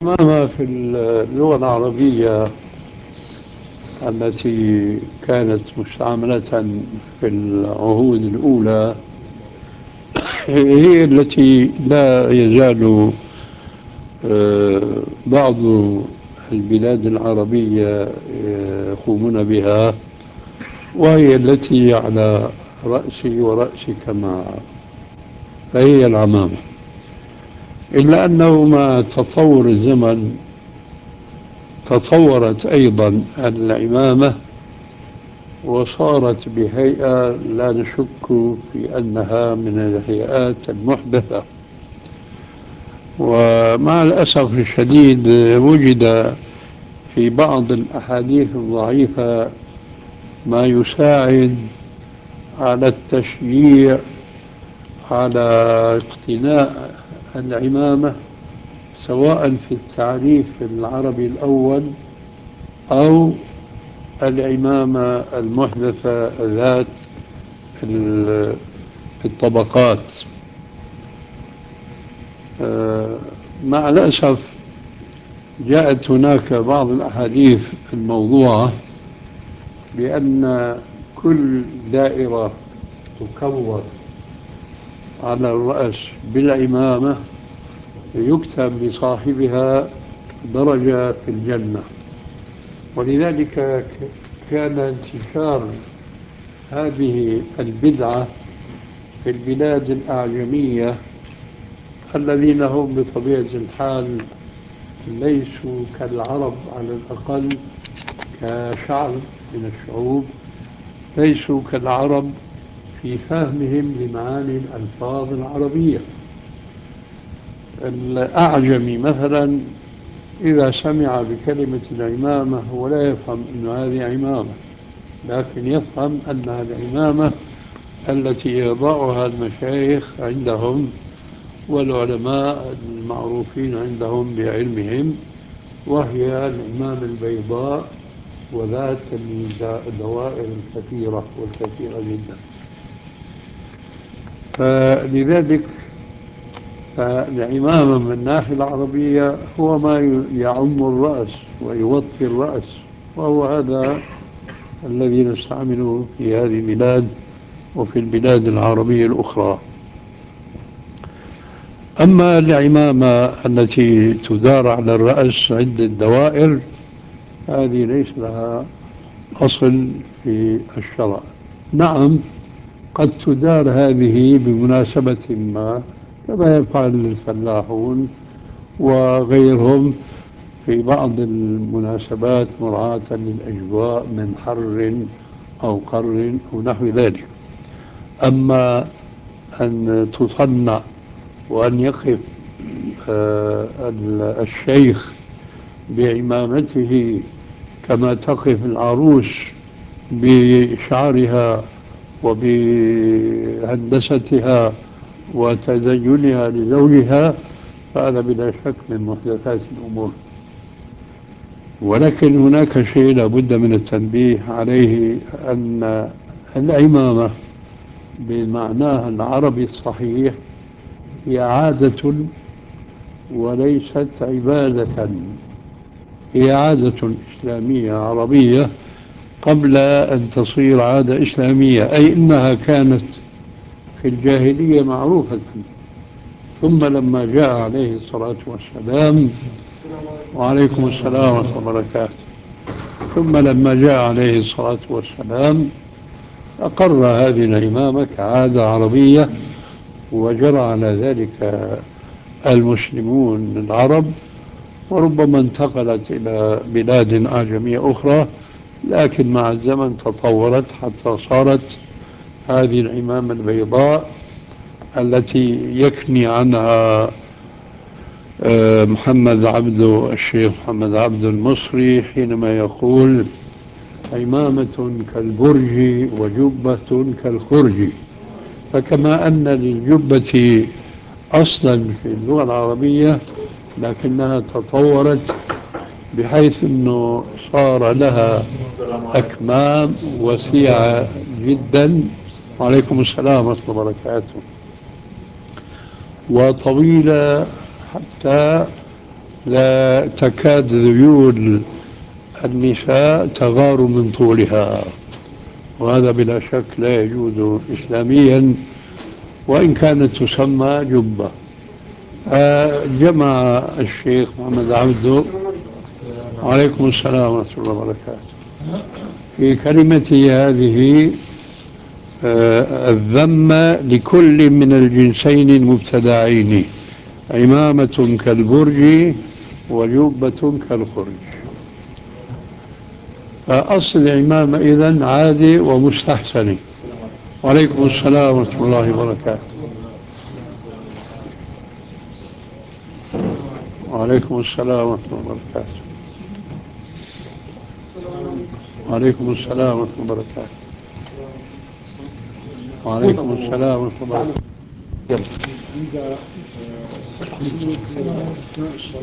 أمامها في اللغة العربية التي كانت مستعملة في العهود الأولى هي التي لا يزال بعض البلاد العربية يقومون بها، وهي التي على رأسي ورأسك معها، فهي العمامة. إلا أنه مع تطور الزمن تطورت أيضا العمامة وصارت بهيئة لا نشك في أنها من الهيئات المحدثة. ومع الأسف الشديد وجد في بعض الأحاديث الضعيفة ما يساعد على التشجيع على اقتناء العمامة، سواء في التعريف العربي الأول أو العمامة المحدثة ذات الطبقات. مع الأسف جاءت هناك بعض الأحاديث الموضوعة بأن كل دائرة تكور على الرأس بالعمامة يكتب لصاحبها درجة في الجنة. ولذلك كان انتشار هذه البدعة في البلاد الأعجمية الذين هم بطبيعة الحال ليسوا كالعرب على الأقل كشعب من الشعوب، ليسوا كالعرب في فهمهم لمعاني الألفاظ العربية. الأعجمي مثلا إذا سمع بكلمة العمامة هو لا يفهم أن هذه عمامة، لكن يفهم أنها العمامة التي يضعها المشايخ عندهم والعلماء المعروفين عندهم بعلمهم، وهي العمامة البيضاء وذات الدوائر الكثيرة والكثيرة جدا. فلذلك فالعمامة من الناحية العربية هو ما يعم الرأس ويغطي الرأس، وهو هذا الذي نستعمله في هذه البلاد وفي البلاد العربية الأخرى. أما العمامة التي تدار على الرأس عدة دوائر هذه ليس لها أصل في الشرع. نعم، قد تدار هذه بمناسبة ما كما يفعل الفلاحون وغيرهم في بعض المناسبات مراعاة للأجواء من حر أو قر أو نحو ذلك. أما أن تصنع وأن يقف الشيخ بعمامته كما تقف العروس بشعرها وبهندستها وتزينها لزوجها، فهذا بلا شك من محدثات الأمور. ولكن هناك شيء لابد من التنبيه عليه، أن العمامة بمعناها العربي الصحيح هي عادة وليست عبادة، هي عادة إسلامية عربية قبل أن تصير عادة إسلامية، أي إنها كانت في الجاهلية معروفة، ثم لما جاء عليه الصلاة والسلام وعليكم السلام ورحمة الله وبركاته، ثم لما جاء عليه الصلاة والسلام أقر هذه العمامة كعادة عربية، وجرى على ذلك المسلمون العرب، وربما انتقلت إلى بلاد أعجمية أخرى، لكن مع الزمن تطورت حتى صارت هذه العمامة البيضاء التي يكني عنها الشيخ محمد عبده المصري حينما يقول عمامة كالبرج وجبة كالخرج. فكما أن للجبة أصلا في اللغة العربية، لكنها تطورت بحيث أنه صار لها أكمام وسيعة جدا، وعليكم السلام ورحمة الله وبركاته، وطويلة حتى لا تكاد ذيول النساء تغار من طولها، وهذا بلا شك لا يجوز إسلاميا، وإن كانت تسمى جبة. جمع الشيخ محمد عبده، وعليكم السلام ورحمة الله وبركاته، في كلمته هذه الذم لكل من الجنسين المبتدعين، عمامة كالبرج وجبة كالخرج. فأصل العمامة إذن عادي ومستحسن. وعليكم السلام ورحمة الله وبركاته. وعليكم السلام ورحمة الله وبركاته. وعليكم السلام ورحمة الله وبركاته. وعليكم السلام ورحمة الله وبركاته.